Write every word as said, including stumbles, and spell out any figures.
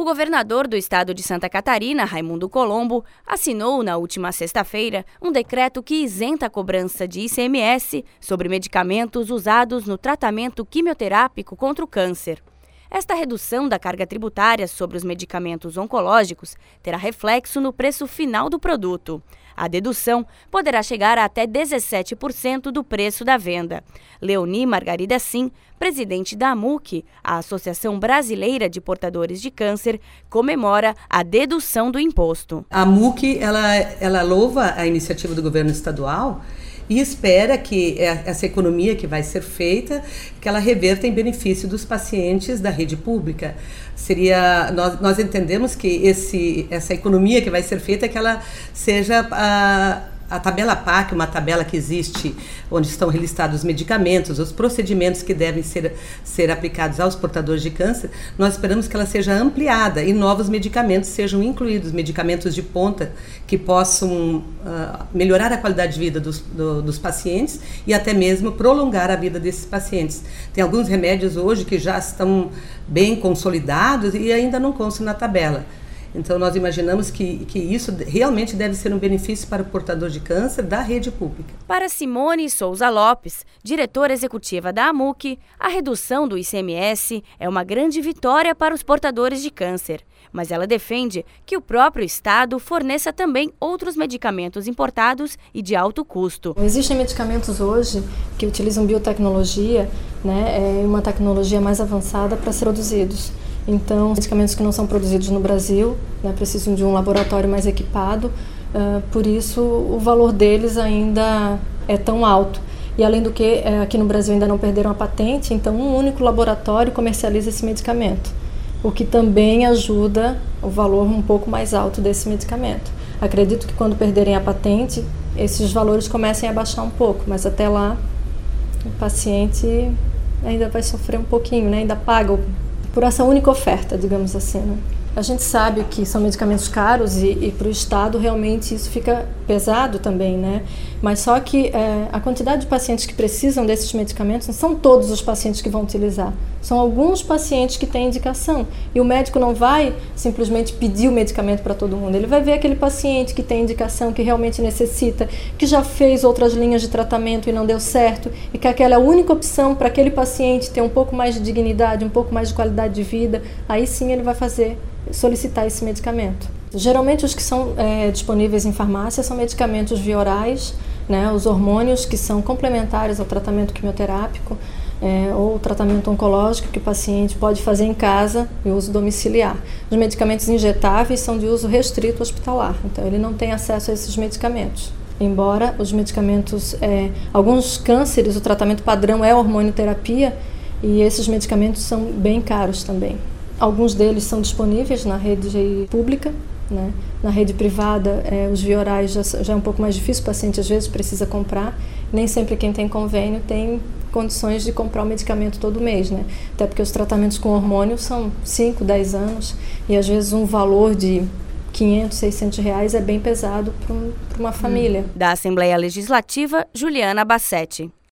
governador do estado de Santa Catarina, Raimundo Colombo, assinou na última sexta-feira um decreto que isenta a cobrança de I C M S sobre medicamentos usados no tratamento quimioterápico contra o câncer. Esta redução da carga tributária sobre os medicamentos oncológicos terá reflexo no preço final do produto. A dedução poderá chegar a até dezessete por cento do preço da venda. Leoni Margarida Sim, presidente da AMUC, a Associação Brasileira de Portadores de Câncer, comemora a dedução do imposto. A AMUC ela, ela louva a iniciativa do governo estadual e espera que essa economia que vai ser feita, que ela reverta em benefício dos pacientes da rede pública. Seria, nós, nós entendemos que esse, essa economia que vai ser feita, que ela seja a, a tabela P A C, uma tabela que existe, onde estão relistados os medicamentos, os procedimentos que devem ser, ser aplicados aos portadores de câncer. Nós esperamos que ela seja ampliada e novos medicamentos sejam incluídos, medicamentos de ponta que possam uh, melhorar a qualidade de vida dos, do, dos pacientes e até mesmo prolongar a vida desses pacientes. Tem alguns remédios hoje que já estão bem consolidados e ainda não constam na tabela. Então, nós imaginamos que, que isso realmente deve ser um benefício para o portador de câncer da rede pública. Para Simone Souza Lopes, diretora executiva da AMUC, a redução do I C M S é uma grande vitória para os portadores de câncer. Mas ela defende que o próprio Estado forneça também outros medicamentos importados e de alto custo. Existem medicamentos hoje que utilizam biotecnologia, né, é uma tecnologia mais avançada para ser produzidos. Então, medicamentos que não são produzidos no Brasil, né, precisam de um laboratório mais equipado, uh, por isso o valor deles ainda é tão alto. E além do que, uh, aqui no Brasil ainda não perderam a patente, então um único laboratório comercializa esse medicamento, o que também ajuda o valor um pouco mais alto desse medicamento. Acredito que quando perderem a patente, esses valores comecem a baixar um pouco, mas até lá o paciente ainda vai sofrer um pouquinho, né, ainda paga o por essa única oferta, digamos assim, né? A gente sabe que são medicamentos caros e, e para o Estado realmente isso fica pesado também, né? Mas só que é, a quantidade de pacientes que precisam desses medicamentos não são todos os pacientes que vão utilizar. São alguns pacientes que têm indicação. E o médico não vai simplesmente pedir o medicamento para todo mundo. Ele vai ver aquele paciente que tem indicação, que realmente necessita, que já fez outras linhas de tratamento e não deu certo, e que aquela é a única opção para aquele paciente ter um pouco mais de dignidade, um pouco mais de qualidade de vida. Aí sim ele vai fazer, solicitar esse medicamento. Geralmente os que são é, disponíveis em farmácia são medicamentos via orais, né, os hormônios que são complementares ao tratamento quimioterápico, é, ou tratamento oncológico que o paciente pode fazer em casa e uso domiciliar. Os medicamentos injetáveis são de uso restrito hospitalar, então ele não tem acesso a esses medicamentos. Embora os medicamentos, é, alguns cânceres, o tratamento padrão é a hormonioterapia e esses medicamentos são bem caros também. Alguns deles são disponíveis na rede pública, né? Na rede privada, é, os via orais já, já é um pouco mais difícil, o paciente às vezes precisa comprar. Nem sempre quem tem convênio tem condições de comprar o medicamento todo mês, né? Até porque os tratamentos com hormônio são cinco, dez anos e às vezes um valor de quinhentos, seiscentos reais é bem pesado para um, para uma família. Da Assembleia Legislativa, Juliana Bassetti.